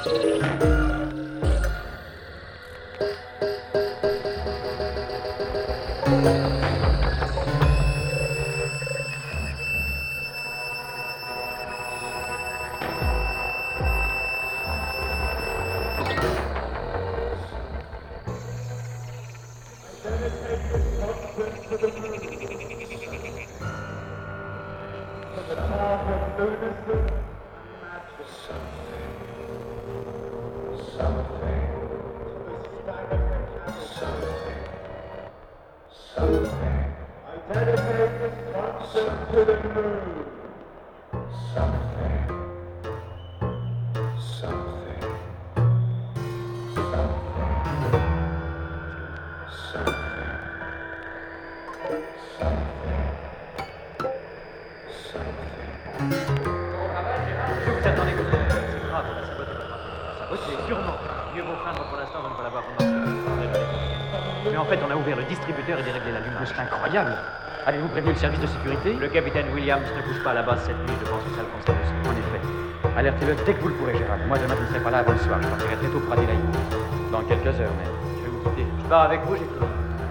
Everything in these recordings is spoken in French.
C'est incroyable. Avez-vous prévenu le service de sécurité? Le capitaine Williams ne couche pas à la base cette nuit, je pense que ça le concerne aussi. En effet. Alertez-le dès que vous le pourrez, Gérald. Moi, demain, je ne serai pas là avant le soir. Je partirai très tôt pour Adélaïde. Dans quelques heures, mais je vais vous quitter. Je pars avec vous, j'ai fini.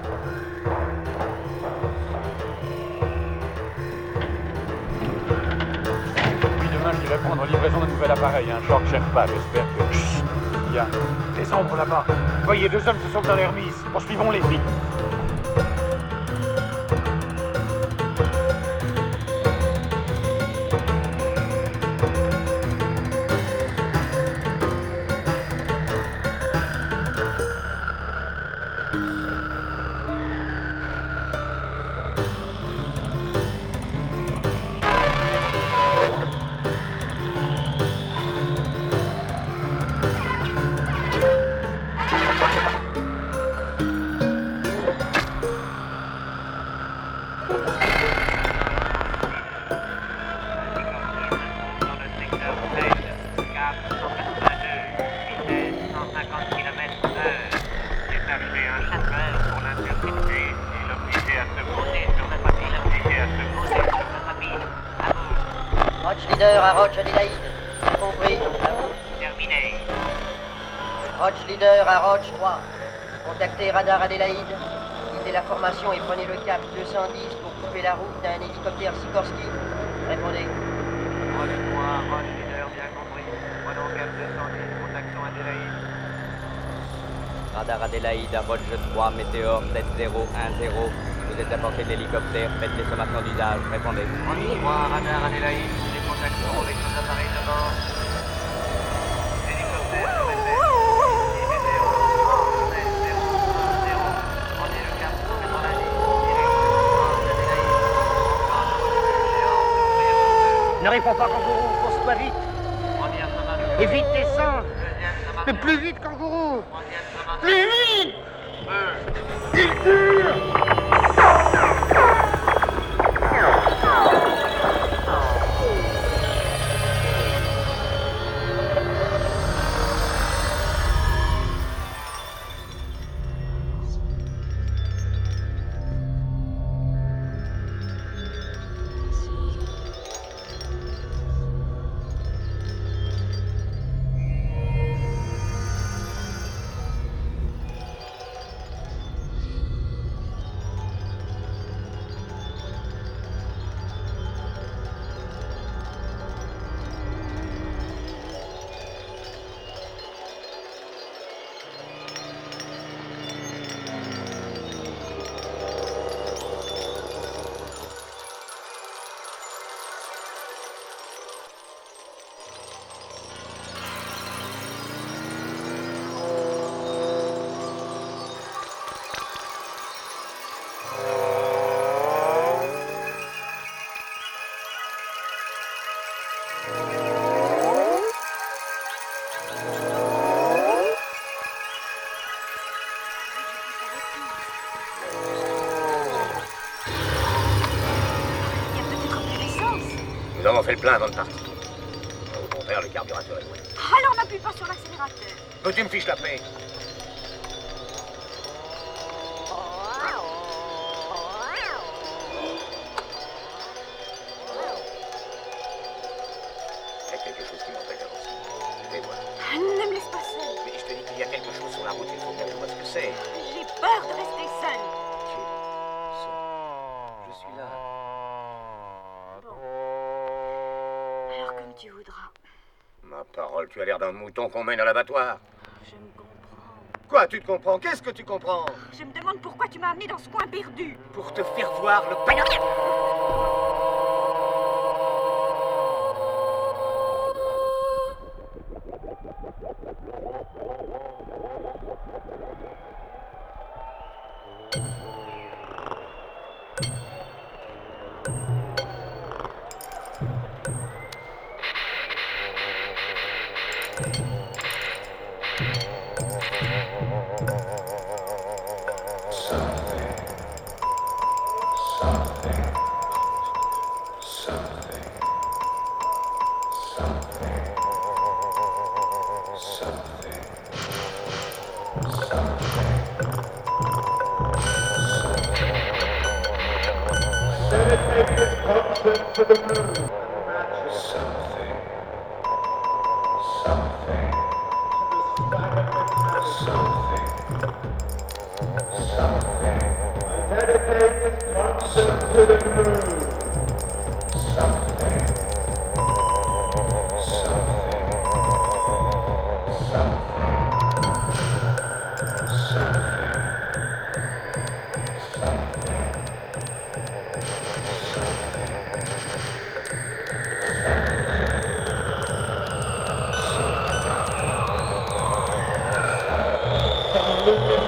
Oui, demain, je irai prendre livraison d'un nouvel appareil, un Short Sherpa, j'espère que... Chut, il y a des ombres là-bas. Voyez, 2 hommes se sont dans les remises. Poursuivons les flics. À Roche Adélaïde. Compris. À vous. Terminé. Roche Leader à Roche 3. Contactez Radar Adélaïde. Quittez la formation et prenez le cap 210 pour couper la route d'un hélicoptère Sikorsky. Répondez. Roche 3, Roche Leader, bien compris. Prenons cap 210, contactons Adélaïde. Radar Adélaïde à Roche 3, Météor 7010. Vous êtes à portée de l'hélicoptère, faites les sommations d'usage. Répondez. Roche 3, Radar Adélaïde. Contactons avec nos appareils de bord. Hélicoptère Météor 7010. Prenez le cap 90. Ne réponds pas, kangourou, course-toi vite. Et vite, descends. Mais plus vite, kangourou. Plus vite. Il tire. Nous avons fait le plein avant de partir. Au contraire, le carburateur est loin. Alors n'appuie pas sur l'accélérateur. Que tu me fiches la paix. Il y a quelque chose qui m'empêche d'avancer. vais voir. Ne me laisse pas seule. Mais je te dis qu'il y a quelque chose sur la route, il faut bien que je vois ce que c'est. J'ai peur de rester seule. Je suis là. Bon. Alors comme tu voudras. Ma parole, tu as l'air d'un mouton qu'on mène à l'abattoir. Je me comprends. Quoi, tu te comprends? Qu'est-ce que tu comprends? Je me demande pourquoi tu m'as amené dans ce coin perdu. Pour te faire voir le paillasson. Hallelujah.